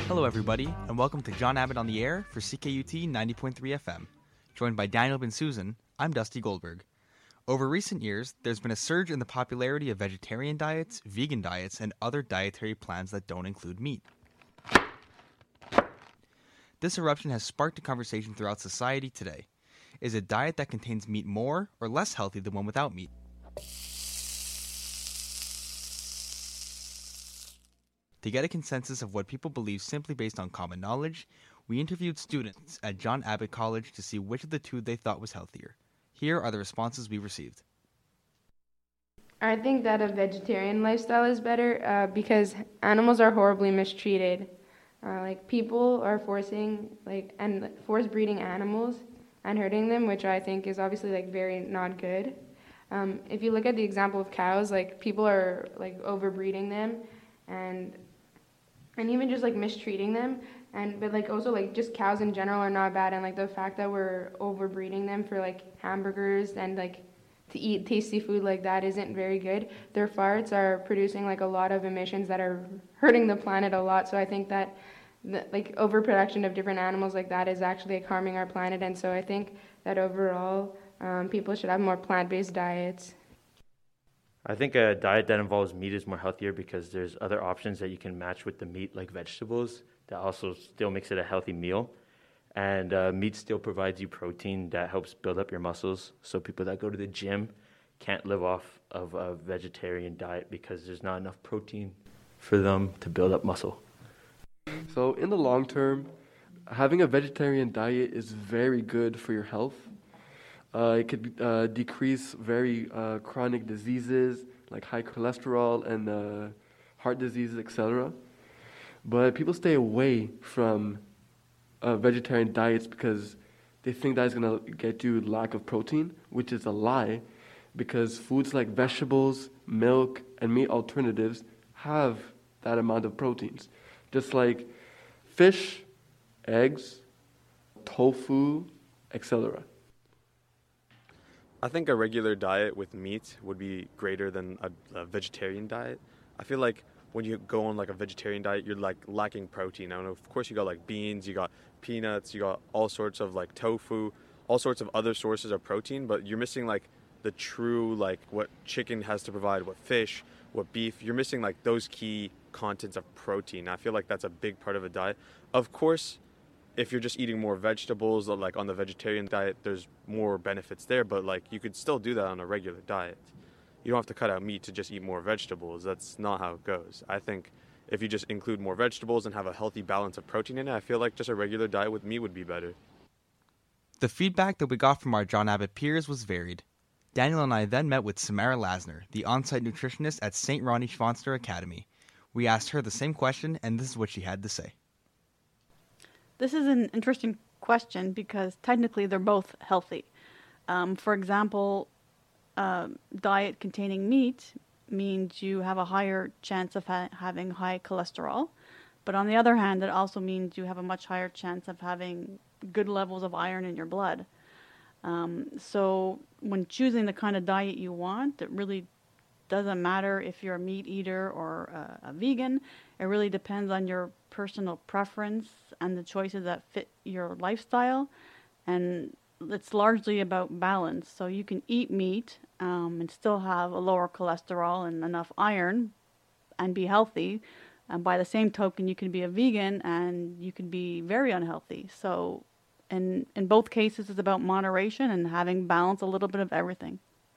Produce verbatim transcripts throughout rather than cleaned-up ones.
Hello everybody, and welcome to John Abbott on the Air for C K U T ninety point three F M. Joined by Daniel Ben-Susan, I'm Dusty Goldberg. Over recent years, there's been a surge in the popularity of vegetarian diets, vegan diets, and other dietary plans that don't include meat. This eruption has sparked a conversation throughout society today. Is a diet that contains meat more or less healthy than one without meat? To get a consensus of what people believe simply based on common knowledge, we interviewed students at John Abbott College to see which of the two they thought was healthier. Here are the responses we received. I think that a vegetarian lifestyle is better uh, because animals are horribly mistreated. Uh, like people are forcing like and force breeding animals and hurting them, which I think is obviously like very not good. Um, if you look at the example of cows, like people are like overbreeding them, and and even just like mistreating them. And but like also like just cows in general are not bad, and like the fact that we're overbreeding them for like hamburgers and like to eat tasty food like that isn't very good. Their farts are producing like a lot of emissions that are hurting the planet a lot. So I think that the, like overproduction of different animals like that is actually like harming our planet. And so I think that overall um, people should have more plant-based diets. I think a diet that involves meat is more healthier because there's other options that you can match with the meat, like vegetables, that also still makes it a healthy meal. And uh, meat still provides you protein that helps build up your muscles. So people that go to the gym can't live off of a vegetarian diet because there's not enough protein for them to build up muscle. So in the long term, having a vegetarian diet is very good for your health. Uh, it could uh, decrease very uh, chronic diseases like high cholesterol and uh, heart diseases, et cetera. But people stay away from uh, vegetarian diets because they think that is going to get you lack of protein, which is a lie, because foods like vegetables, milk, and meat alternatives have that amount of proteins. Just like fish, eggs, tofu, et cetera. I think a regular diet with meat would be greater than a, a vegetarian diet. I feel like when you go on like a vegetarian diet, you're like lacking protein. I don't know, of course you got like beans, you got peanuts, you got all sorts of like tofu, all sorts of other sources of protein, but you're missing like the true like what chicken has to provide, what fish, what beef. You're missing like those key contents of protein. I feel like that's a big part of a diet. Of course, if you're just eating more vegetables, like on the vegetarian diet, there's more benefits there, but like you could still do that on a regular diet. You don't have to cut out meat to just eat more vegetables. That's not how it goes. I think if you just include more vegetables and have a healthy balance of protein in it, I feel like just a regular diet with meat would be better. The feedback that we got from our John Abbott peers was varied. Daniel and I then met with Samara Lasner, the on-site nutritionist at Saint Ronnie Schwanster Academy. We asked her the same question, and this is what she had to say. This is an interesting question because technically they're both healthy. Um, for example, uh, diet containing meat means you have a higher chance of ha- having high cholesterol. But on the other hand, it also means you have a much higher chance of having good levels of iron in your blood. Um, so when choosing the kind of diet you want, it really doesn't matter if you're a meat eater or a, a vegan. It really depends on your personal preference and the choices that fit your lifestyle. And it's largely about balance. So you can eat meat um, and still have a lower cholesterol and enough iron and be healthy. And by the same token, you can be a vegan and you can be very unhealthy. So in, in both cases, it's about moderation and having balance, a little bit of everything.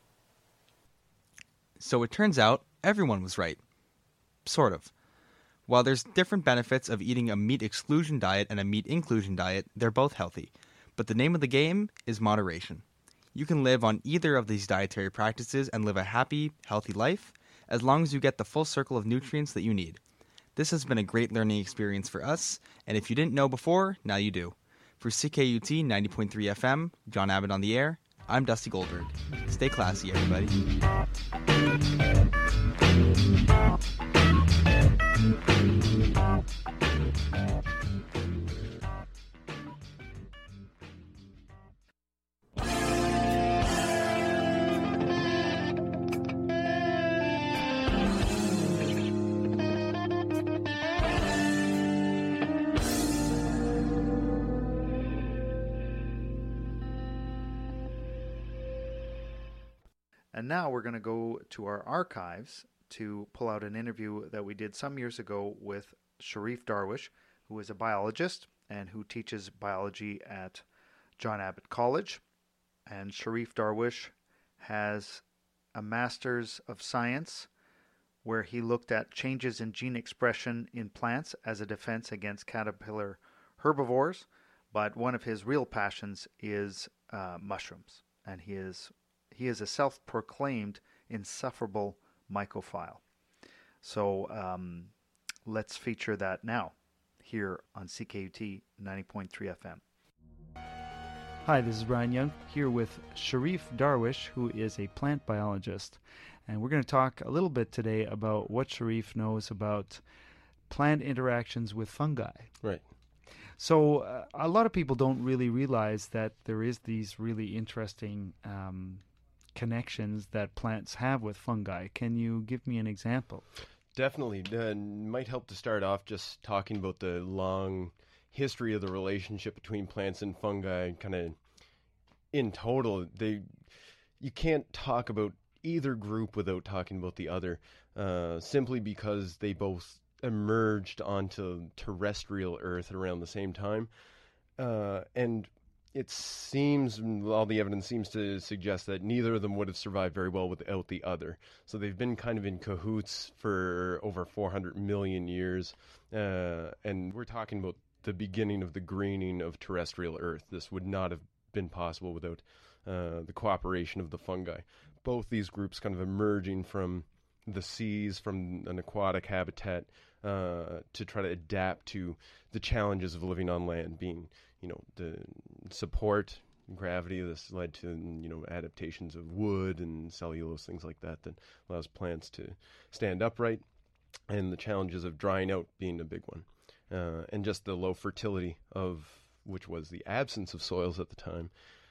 So it turns out everyone was right. Sort of. While there's different benefits of eating a meat exclusion diet and a meat inclusion diet, they're both healthy. But the name of the game is moderation. You can live on either of these dietary practices and live a happy, healthy life, as long as you get the full circle of nutrients that you need. This has been a great learning experience for us, and if you didn't know before, now you do. For C K U T ninety point three F M, John Abbott on the Air, I'm Dusty Goldberg. Stay classy, everybody. And now we're going to go to our archives to pull out an interview that we did some years ago with Sharif Darwish, who is a biologist and who teaches biology at John Abbott College. And Sharif Darwish has a Master's of Science where he looked at changes in gene expression in plants as a defense against caterpillar herbivores. But one of his real passions is uh, mushrooms. And he is he is a self-proclaimed insufferable mycophile. So um, let's feature that now here on C K U T ninety point three F M. Hi, this is Brian Young here with Sharif Darwish, who is a plant biologist. And we're going to talk a little bit today about what Sharif knows about plant interactions with fungi. Right. So uh, a lot of people don't really realize that there is these really interesting um, connections that plants have with fungi. Can you give me an example? Definitely. Uh, might help to start off just talking about the long history of the relationship between plants and fungi. Kind of in total, they you can't talk about either group without talking about the other, uh, simply because they both emerged onto terrestrial Earth around the same time. Uh, and it seems, all the evidence seems to suggest that neither of them would have survived very well without the other. So they've been kind of in cahoots for over four hundred million years. Uh, and we're talking about the beginning of the greening of terrestrial Earth. This would not have been possible without uh, the cooperation of the fungi. Both these groups kind of emerging from the seas, from an aquatic habitat, uh, to try to adapt to the challenges of living on land, being, you know, the support, gravity. This led to, you know, adaptations of wood and cellulose, things like that, that allows plants to stand upright, and the challenges of drying out being a big one. Uh, and just the low fertility of, which was the absence of soils at the time.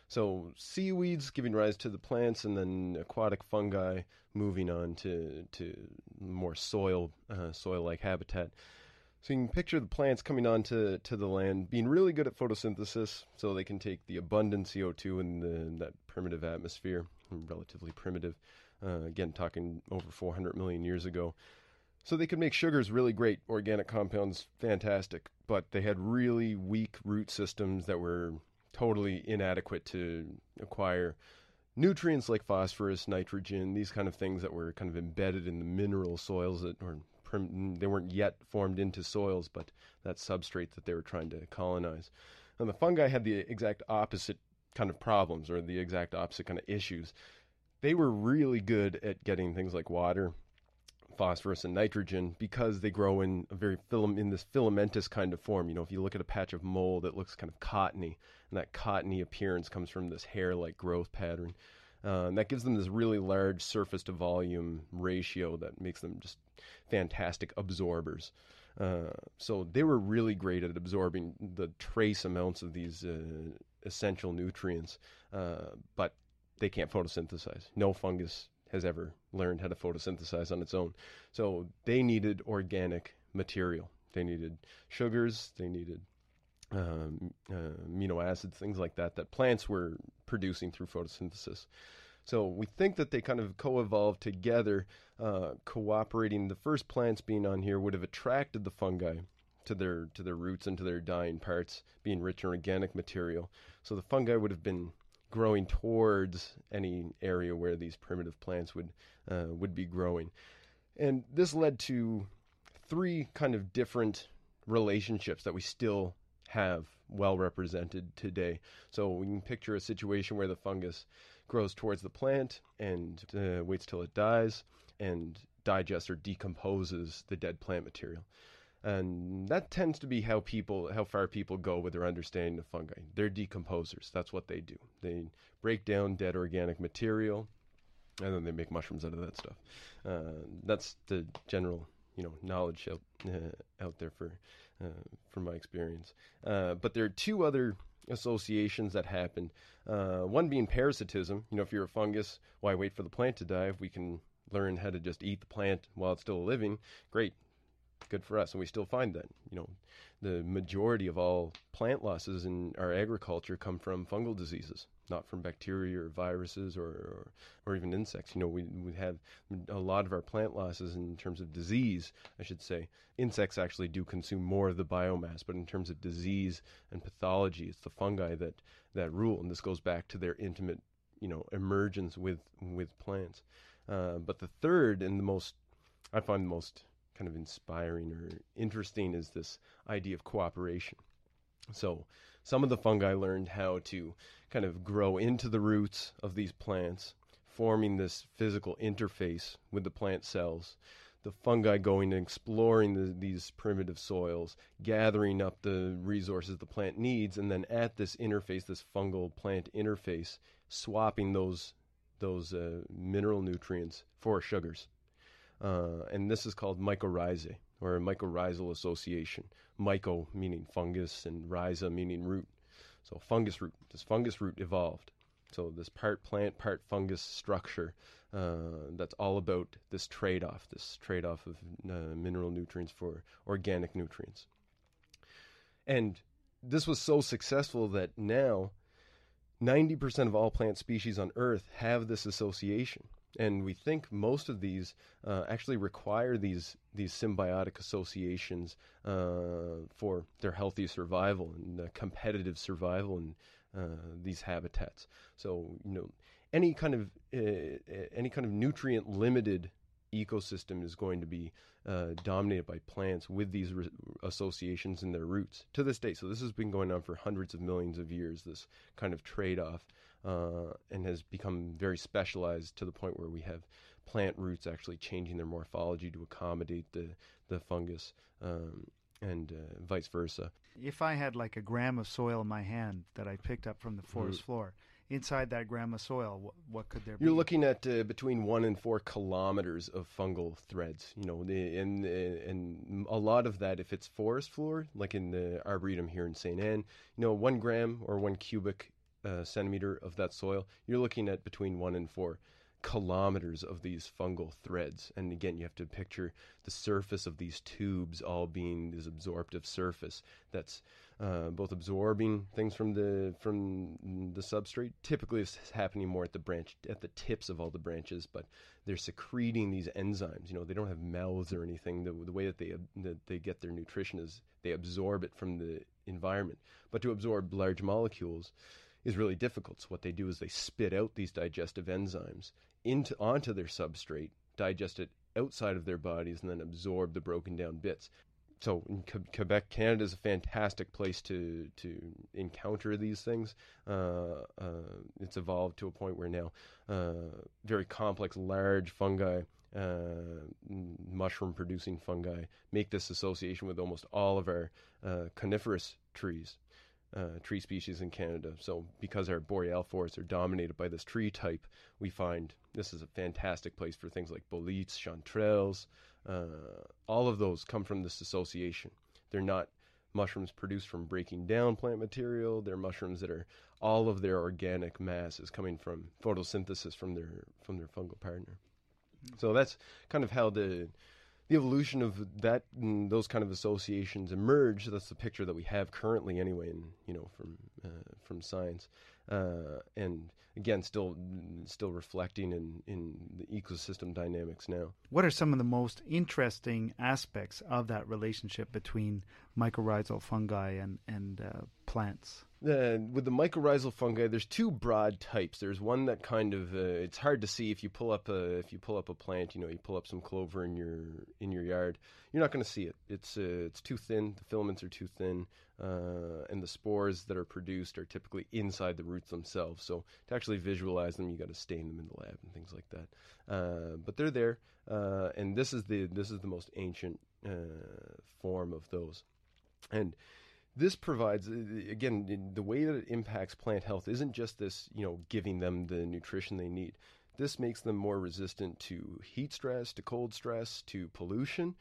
So seaweeds giving rise to the plants, and then aquatic fungi moving on to to more soil uh, soil-like habitat. So you can picture the plants coming onto to the land, being really good at photosynthesis, so they can take the abundant C O two in the, that primitive atmosphere, relatively primitive. Uh, again, talking over four hundred million years ago. So they could make sugars really great, organic compounds fantastic, but they had really weak root systems that were totally inadequate to acquire nutrients like phosphorus, nitrogen, these kind of things that were kind of embedded in the mineral soils that were prim- they weren't yet formed into soils, but that substrate that they were trying to colonize. And the fungi had the exact opposite kind of problems, or the exact opposite kind of issues. They were really good at getting things like water, phosphorus, and nitrogen because they grow in a very film in this filamentous kind of form. You know, if you look at a patch of mold, it looks kind of cottony, and that cottony appearance comes from this hair-like growth pattern. Uh, and that gives them this really large surface to volume ratio that makes them just fantastic absorbers. Uh, so they were really great at absorbing the trace amounts of these uh, essential nutrients, uh, but they can't photosynthesize. No fungus has ever learned how to photosynthesize on its own. So they needed organic material. They needed sugars, they needed um, uh, amino acids, things like that, that plants were producing through photosynthesis. So we think that they kind of co-evolved together, uh, cooperating. The first plants being on here would have attracted the fungi to their to their roots and to their dying parts, being rich in organic material. So the fungi would have been growing towards any area where these primitive plants would uh, would be growing. And this led to three kind of different relationships that we still have well represented today. So we can picture a situation where the fungus grows towards the plant and uh, waits till it dies and digests or decomposes the dead plant material. And that tends to be how people, how far people go with their understanding of fungi. They're decomposers. That's what they do. They break down dead organic material, and then they make mushrooms out of that stuff. Uh, that's the general, you know, knowledge out uh, out there for uh, from my experience. Uh, but there are two other associations that happen. Uh, one being parasitism. You know, if you're a fungus, why wait for the plant to die? If we can learn how to just eat the plant while it's still living, great. good for us. And we still find that, you know, the majority of all plant losses in our agriculture come from fungal diseases, not from bacteria or viruses or, or, or even insects. You know, we, we have a lot of our plant losses in terms of disease, I should say. Insects actually do consume more of the biomass, but in terms of disease and pathology, it's the fungi that, that rule. And this goes back to their intimate, you know, emergence with, with plants. Uh, but the third and the most, I find the most kind of inspiring or interesting is this idea of cooperation. So some of the fungi learned how to kind of grow into the roots of these plants, forming this physical interface with the plant cells. The fungi going and exploring the, these primitive soils, gathering up the resources the plant needs, and then at this interface, this fungal plant interface, swapping those those uh, mineral nutrients for sugars. Uh, and this is called mycorrhizae, or a mycorrhizal association. Myco meaning fungus and rhiza meaning root. So fungus root. This fungus root evolved. So this part plant, part fungus structure, uh, that's all about this trade-off, this trade-off of uh, mineral nutrients for organic nutrients. And this was so successful that now ninety percent of all plant species on Earth have this association. And we think most of these uh, actually require these these symbiotic associations uh, for their healthy survival and uh, competitive survival in uh, these habitats. So, you know, any kind of uh, any kind of nutrient limited ecosystem is going to be uh, dominated by plants with these re- associations in their roots to this day. So this has been going on for hundreds of millions of years, this kind of trade-off, uh, and has become very specialized to the point where we have plant roots actually changing their morphology to accommodate the, the fungus, um, and uh, vice versa. If I had like a gram of soil in my hand that I picked up from the forest mm. floor, inside that gram of soil, what, what could there be? You're looking at uh, between one and four kilometers of fungal threads. You know, the, and and a lot of that, if it's forest floor, like in the Arboretum here in Saint Anne, you know, one gram or one cubic uh, centimeter of that soil, you're looking at between one and four kilometers of these fungal threads. And again, you have to picture the surface of these tubes all being this absorptive surface that's uh, both absorbing things from the from the substrate. Typically, this is happening more at the branch, at the tips of all the branches, but they're secreting these enzymes. You know, they don't have mouths or anything. The, the way that they that they get their nutrition is they absorb it from the environment. But to absorb large molecules is really difficult. So what they do is they spit out these digestive enzymes into onto their substrate, digest it outside of their bodies, and then absorb the broken down bits. So in Quebec, Canada is a fantastic place to to encounter these things. Uh, uh, it's evolved to a point where now uh, very complex, large fungi, uh, mushroom-producing fungi, make this association with almost all of our uh, coniferous trees. Uh, tree species in Canada. So because our boreal forests are dominated by this tree type, we find this is a fantastic place for things like boletes, chanterelles. Uh, all of those come from this association. They're not mushrooms produced from breaking down plant material. They're mushrooms that are, all of their organic mass is coming from photosynthesis from their from their fungal partner. Mm-hmm. So that's kind of how the The evolution of that, those kind of associations emerge. That's the picture that we have currently, anyway, in, you know, from uh, from science, uh, and again, still still reflecting in, in the ecosystem dynamics now. What are some of the most interesting aspects of that relationship between mycorrhizal fungi and and uh, plants? Uh, with the mycorrhizal fungi, there's two broad types. There's one that kind of uh, it's hard to see if you pull up a if you pull up a plant. You know, you pull up some clover in your in your yard. You're not going to see it. It's uh, it's too thin. The filaments are too thin, uh, and the spores that are produced are typically inside the roots themselves. So to actually visualize them, you got to stain them in the lab and things like that. Uh, but they're there, uh, and this is the this is the most ancient uh, form of those, and this provides, again, the way that it impacts plant health isn't just this, you know, giving them the nutrition they need. This makes them more resistant to heat stress, to cold stress, to pollution.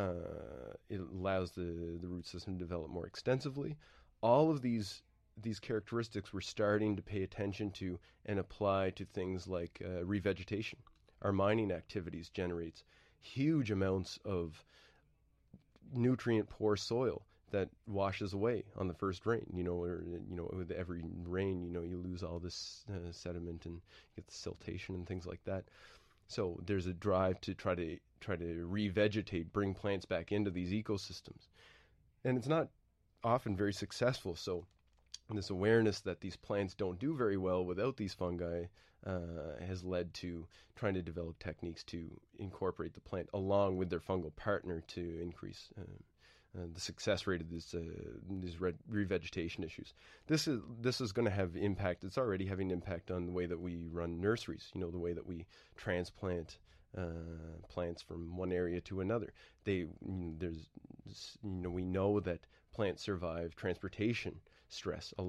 Uh, it allows the, the root system to develop more extensively. All of these these characteristics we're starting to pay attention to and apply to things like uh, revegetation. Our mining activities generates huge amounts of nutrient poor soil that washes away on the first rain, you know, or, you know, with every rain, you know, you lose all this uh, sediment and get the siltation and things like that. So there's a drive to try to try to revegetate, bring plants back into these ecosystems. And it's not often very successful. So this awareness that these plants don't do very well without these fungi uh, has led to trying to develop techniques to incorporate the plant along with their fungal partner to increase uh, uh, the success rate of this, uh, these re- revegetation issues. This is this is going to have impact. It's already having impact on the way that we run nurseries. You know, the way that we transplant uh, plants from one area to another. They you know, there's you know we know that plants survive transportation stress uh,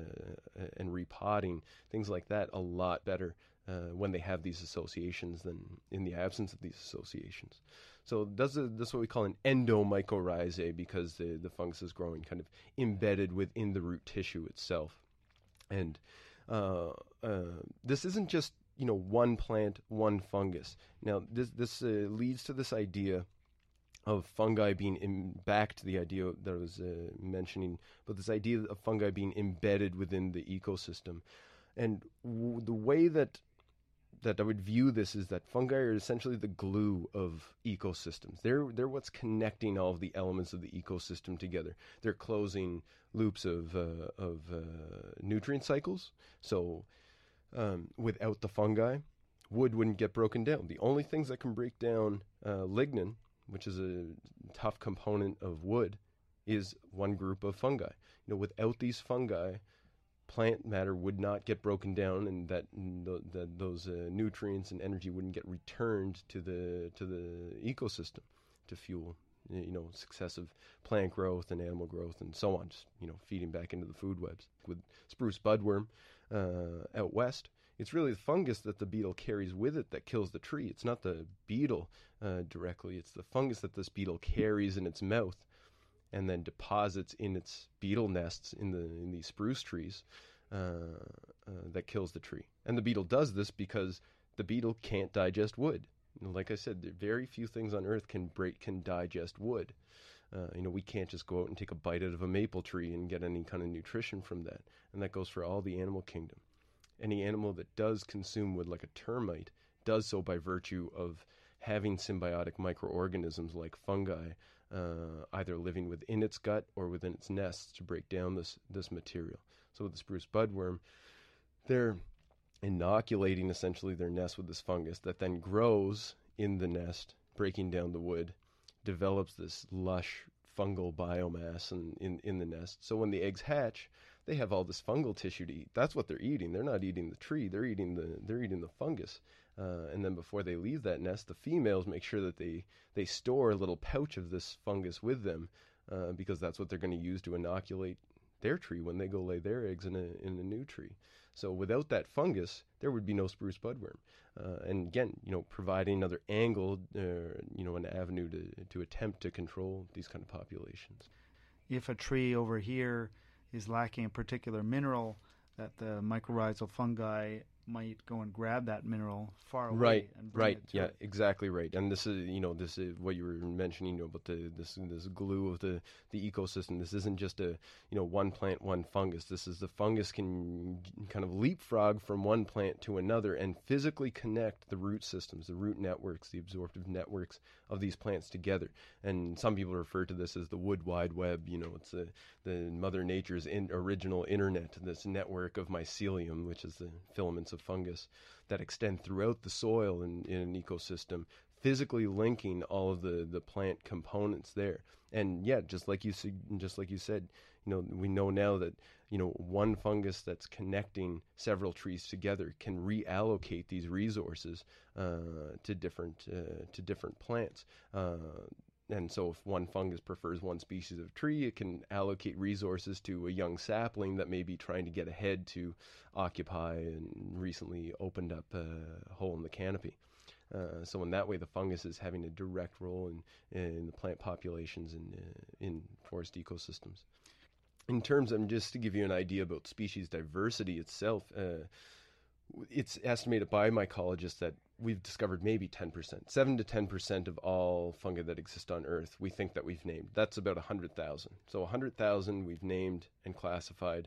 and repotting, things like that, a lot better uh, when they have these associations than in the absence of these associations. So that's, a, that's what we call an endomycorrhizae, because the, the fungus is growing kind of embedded within the root tissue itself. And uh, uh, this isn't just, you know, one plant, one fungus. Now, this, this uh, leads to this idea of fungi being in, back to the idea that I was uh, mentioning, but this idea of fungi being embedded within the ecosystem. And w- the way that that I would view this is that fungi are essentially the glue of ecosystems. They're they're what's connecting all of the elements of the ecosystem together. They're closing loops of uh, of uh, nutrient cycles. So um, without the fungi, wood wouldn't get broken down. The only things that can break down uh, lignin, which is a tough component of wood, is one group of fungi. You know, without these fungi, plant matter would not get broken down, and that, that those uh, nutrients and energy wouldn't get returned to the to the ecosystem to fuel, you know, successive plant growth and animal growth and so on. Just, you know, feeding back into the food webs. With spruce budworm uh, out west, it's really the fungus that the beetle carries with it that kills the tree. It's not the beetle uh, directly. It's the fungus that this beetle carries in its mouth and then deposits in its beetle nests in the in these spruce trees uh, uh, that kills the tree. And the beetle does this because the beetle can't digest wood. You know, like I said, there are very few things on Earth can break can digest wood. Uh, you know, we can't just go out and take a bite out of a maple tree and get any kind of nutrition from that. And that goes for all the animal kingdom. Any animal that does consume wood, like a termite, does so by virtue of having symbiotic microorganisms like fungi, uh, either living within its gut or within its nests to break down this this material. So with the spruce budworm, they're inoculating essentially their nest with this fungus that then grows in the nest, breaking down the wood, develops this lush fungal biomass in, in, in the nest. So when the eggs hatch, they have all this fungal tissue to eat. That's what they're eating. They're not eating the tree. They're eating the they're eating the fungus. Uh, and then before they leave that nest, the females make sure that they, they store a little pouch of this fungus with them uh, because that's what they're going to use to inoculate their tree when they go lay their eggs in a in a new tree. So without that fungus, there would be no spruce budworm. Uh, and again, you know, providing another angle, uh, you know, an avenue to to attempt to control these kind of populations. If a tree over here is lacking a particular mineral, that the mycorrhizal fungi might go and grab that mineral far away. Right, and bring right, it to yeah, it. exactly right. And this is, you know, this is what you were mentioning, you know, about the this this glue of the, the ecosystem. This isn't just a, you know, one plant, one fungus. This is the fungus can kind of leapfrog from one plant to another and physically connect the root systems, the root networks, the absorptive networks of these plants together. And some people refer to this as the wood wide web. You know, it's the the Mother Nature's in, original internet, this network of mycelium, which is the filaments of fungus that extend throughout the soil in, in an ecosystem, physically linking all of the, the plant components there. And yeah, just like you just like you said, you know, we know now that, you know, one fungus that's connecting several trees together can reallocate these resources uh, to different uh, to different plants. Uh, And so if one fungus prefers one species of tree, it can allocate resources to a young sapling that may be trying to get ahead to occupy and recently opened up a hole in the canopy. Uh, so in that way, the fungus is having a direct role in, in the plant populations in, uh, in forest ecosystems. In terms of, just to give you an idea about species diversity itself, uh, it's estimated by mycologists that we've discovered maybe ten percent, seven to ten percent of all fungi that exist on Earth. We think that we've named. That's about a hundred thousand. So a hundred thousand we've named and classified.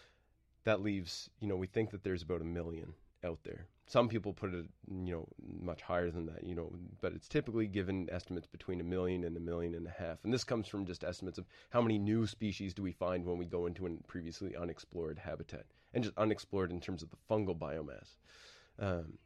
That leaves, you know, we think that there's about a million out there. Some people put it, you know, much higher than that, you know, but it's typically given estimates between a million and a million and a half. And this comes from just estimates of how many new species do we find when we go into a previously unexplored habitat, and just unexplored in terms of the fungal biomass. Um,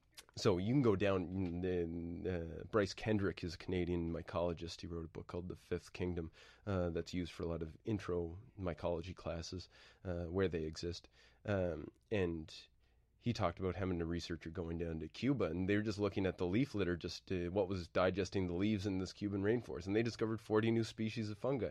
so you can go down, uh, Bryce Kendrick is a Canadian mycologist. He wrote a book called The Fifth Kingdom uh, that's used for a lot of intro mycology classes uh, where they exist. Um, and he talked about having a researcher going down to Cuba, and they were just looking at the leaf litter, just uh, what was digesting the leaves in this Cuban rainforest, and they discovered forty new species of fungi,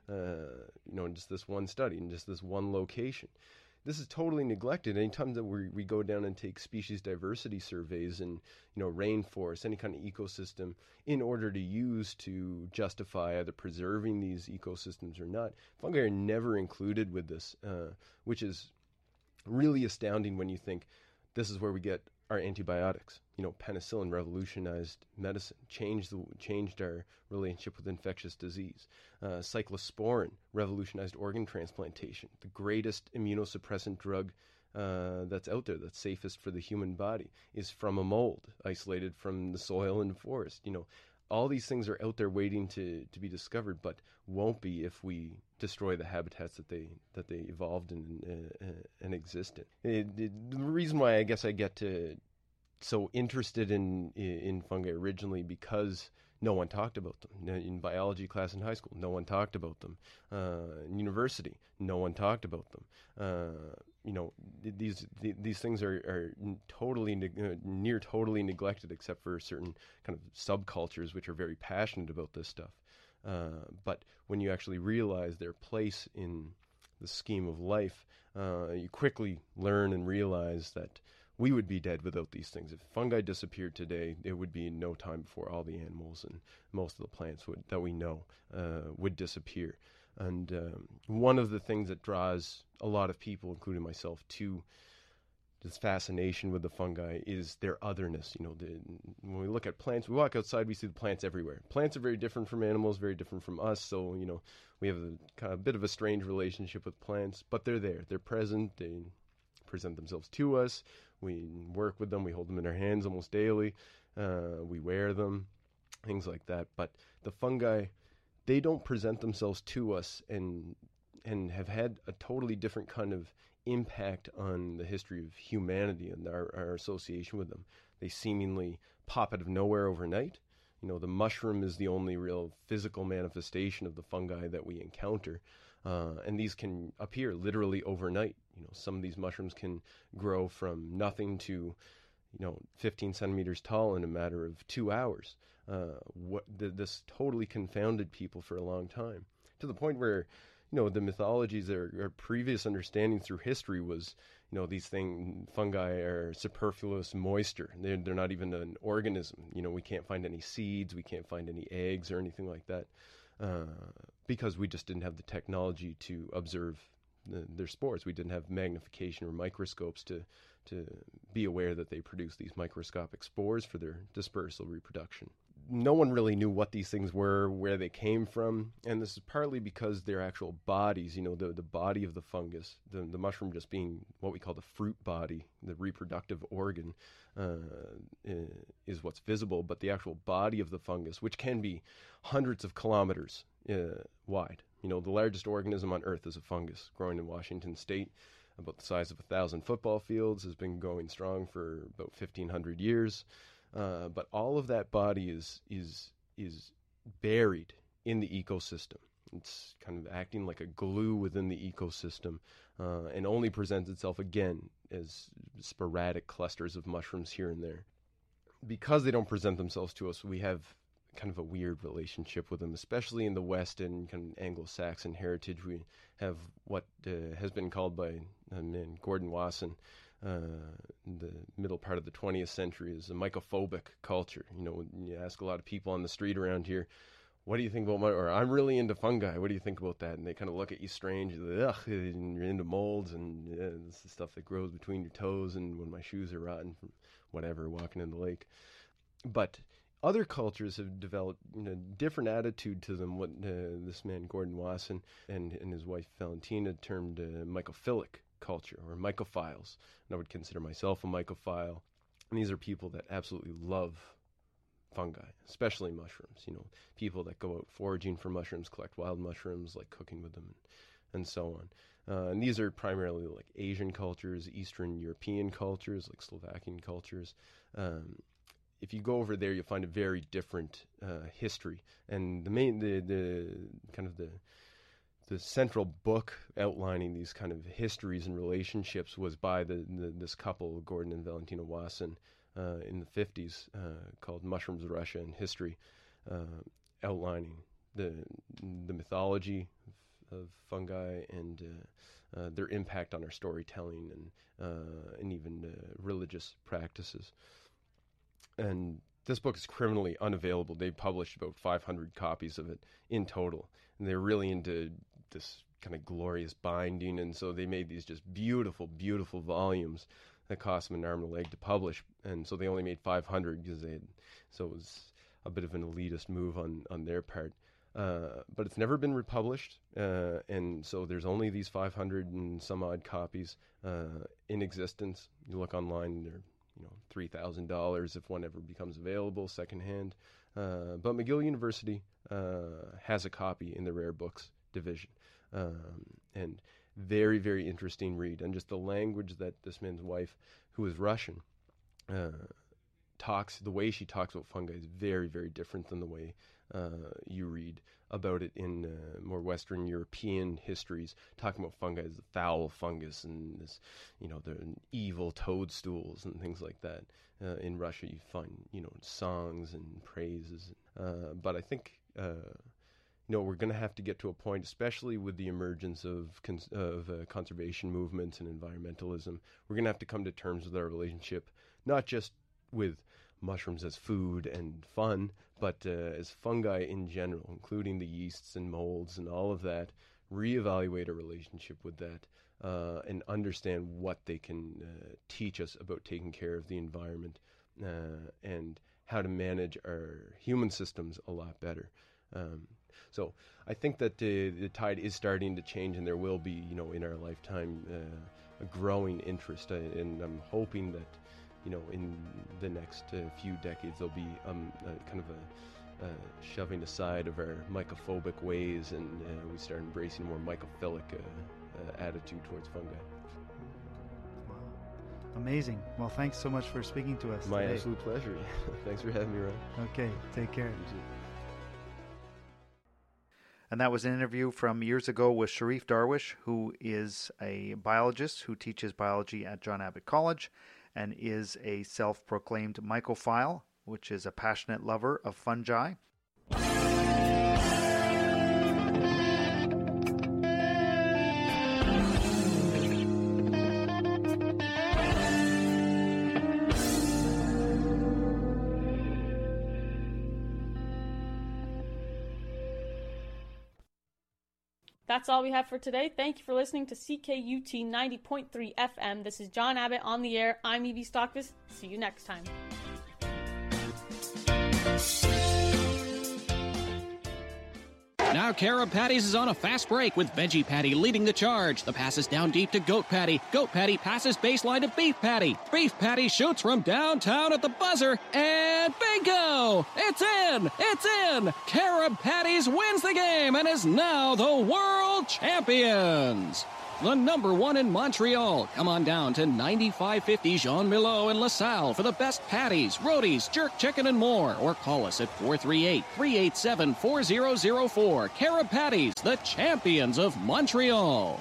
uh, you know, in just this one study, in just this one location. This is totally neglected. Anytime that we we go down and take species diversity surveys in, you know, rainforests, any kind of ecosystem, in order to use to justify either preserving these ecosystems or not, fungi are never included with this, uh, which is really astounding when you think this is where we get our antibiotics. You know, penicillin revolutionized medicine, changed the, changed our relationship with infectious disease. Uh, cyclosporin revolutionized organ transplantation, the greatest immunosuppressant drug uh, that's out there, that's safest for the human body, is from a mold isolated from the soil and forest. You know, all these things are out there waiting to, to be discovered, but won't be if we destroy the habitats that they that they evolved and uh, uh, and exist in. It, it, the reason why I guess I get to so interested in in fungi originally, because no one talked about them in biology class in high school. No one talked about them uh, in university. No one talked about them. Uh, you know, these these things are, are totally uh, near totally neglected, except for certain kind of subcultures which are very passionate about this stuff. Uh, but when you actually realize their place in the scheme of life, uh, you quickly learn and realize that we would be dead without these things. If fungi disappeared today, it would be no time before all the animals and most of the plants would, that we know uh, would disappear. And um, one of the things that draws a lot of people, including myself, to this fascination with the fungi is their otherness. You know, the, when we look at plants, we walk outside, we see the plants everywhere. Plants are very different from animals, very different from us. So, you know, we have a kind of a bit of a strange relationship with plants, but they're there. They're present. They present themselves to us. We work with them. We hold them in our hands almost daily. Uh, we wear them, things like that. But the fungi, they don't present themselves to us and and have had a totally different kind of impact on the history of humanity and our, our association with them. They seemingly pop out of nowhere overnight. You know, the mushroom is the only real physical manifestation of the fungi that we encounter. Uh, and these can appear literally overnight. You know, some of these mushrooms can grow from nothing to, you know, fifteen centimeters tall in a matter of two hours. Uh, what the, this totally confounded people for a long time, to the point where, you know, the mythologies, or, or previous understanding through history was, you know, these things, fungi are superfluous moisture. They're, they're not even an organism. You know, we can't find any seeds, we can't find any eggs or anything like that, uh, because we just didn't have the technology to observe the, their spores. We didn't have magnification or microscopes to to be aware that they produce these microscopic spores for their dispersal reproduction. No one really knew what these things were, where they came from, and this is partly because their actual bodies, you know, the, the body of the fungus, the, the mushroom just being what we call the fruit body, the reproductive organ, uh, is what's visible, but the actual body of the fungus, which can be hundreds of kilometers uh, wide. You know, the largest organism on Earth is a fungus growing in Washington State, about the size of a thousand football fields, has been going strong for about fifteen hundred years. Uh, but all of that body is is is buried in the ecosystem. It's kind of acting like a glue within the ecosystem, uh, and only presents itself again as sporadic clusters of mushrooms here and there. Because they don't present themselves to us, we have kind of a weird relationship with them, especially in the West and kind of Anglo-Saxon heritage. We have what uh, has been called by a man, Gordon Wasson, uh, in the middle part of the twentieth century, is a mycophobic culture. You know, when you ask a lot of people on the street around here, what do you think about my, or I'm really into fungi. What do you think about that? And they kind of look at you strange. Ugh, and you're into molds and yeah, this is stuff that grows between your toes. And when my shoes are rotten from whatever, walking in the lake. But other cultures have developed you know, different attitude to them. What uh, this man Gordon Wasson and, and his wife Valentina termed uh, mycophilic culture or mycophiles. And I would consider myself a mycophile. And these are people that absolutely love fungi, especially mushrooms. You know, people that go out foraging for mushrooms, collect wild mushrooms, like cooking with them, and, and so on. Uh, and these are primarily like Asian cultures, Eastern European cultures, like Slovakian cultures. Um, if you go over there, you'll find a very different uh, history. And the main, the the kind of the the central book outlining these kind of histories and relationships was by the, the this couple, Gordon and Valentina Wasson. Uh, in the fifties, uh, called Mushrooms, Russia, and History, uh, outlining the the mythology of, of fungi and uh, uh, their impact on our storytelling and uh, and even uh, religious practices. And this book is criminally unavailable. They published about five hundred copies of it in total, and they're really into this kind of glorious binding, and so they made these just beautiful, beautiful volumes that cost them an arm and a leg to publish, and so they only made five hundred because they had, so it was a bit of an elitist move on, on their part. Uh, but it's never been republished, uh, and so there's only these five hundred and some odd copies uh, in existence. You look online, they're you know three thousand dollars if one ever becomes available secondhand. Uh, but McGill University uh, has a copy in the rare books division, um, and very, very interesting read. And just the language that this man's wife, who is Russian, uh, talks, the way she talks about fungi is very, very different than the way uh, you read about it in uh, more Western European histories, talking about fungi as the foul fungus and this, you know, the evil toadstools and things like that. Uh, in Russia, you find, you know, songs and praises. Uh, but I think... Uh, You know, we're going to have to get to a point, especially with the emergence of cons- of uh, conservation movements and environmentalism, we're going to have to come to terms with our relationship, not just with mushrooms as food and fun, but uh, as fungi in general, including the yeasts and molds and all of that, reevaluate our relationship with that uh, and understand what they can uh, teach us about taking care of the environment uh, and how to manage our human systems a lot better. Um, so I think that the, the tide is starting to change, and there will be, you know, in our lifetime, uh, a growing interest. Uh, and I'm hoping that, you know, in the next uh, few decades, there'll be um, uh, kind of a uh, shoving aside of our mycophobic ways, and uh, we start embracing a more mycophilic uh, uh, attitude towards fungi. Wow. Amazing. Well, thanks so much for speaking to us My today. absolute pleasure. Thanks for having me, Ryan. Okay, take care. You too. And that was an interview from years ago with Sharif Darwish, who is a biologist who teaches biology at John Abbott College and is a self-proclaimed mycophile, which is a passionate lover of fungi. That's all we have for today. Thank you for listening to C K U T ninety point three F M. This is John Abbott on the air. I'm Evie Stockvis. See you next time. Now Carob Patties is on a fast break with Veggie Patty leading the charge. The pass is down deep to Goat Patty. Goat Patty passes baseline to Beef Patty. Beef Patty shoots from downtown at the buzzer, and bingo! It's in! It's in! Carob Patties wins the game and is now the world champions! The number one in Montreal. Come on down to ninety-five fifty Jean Milo in LaSalle for the best patties, rotis, jerk chicken, and more. Or call us at four three eight, three eight seven, four zero zero four. Carob Patties, the champions of Montreal.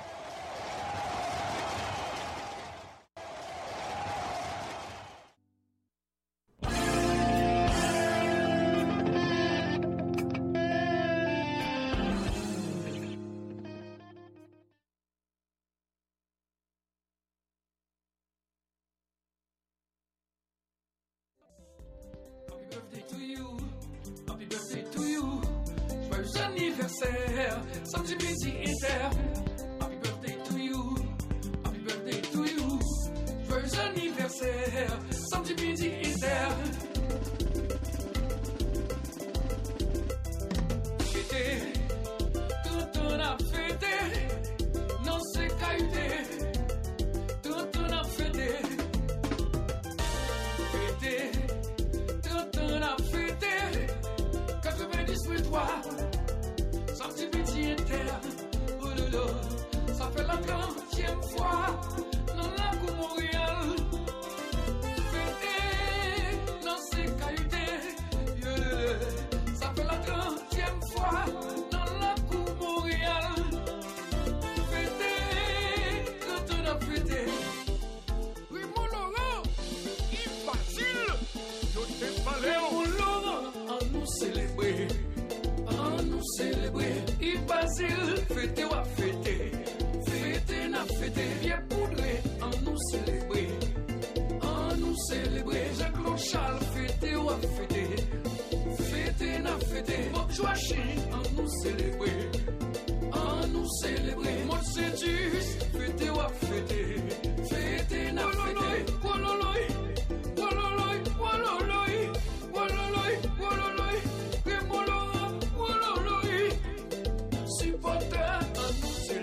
anniversaire, samedi midi inter. Happy birthday to you, happy birthday to you. Joyeux anniversaire, samedi midi inter. Fêté, tout on a fêté, non c'est caïté, tout on a fêté. Fêté, tout on a fêté, quatre-vingt-dix-huit trois, samedi midi inter. Oh lolo, ça fait la trentième fois.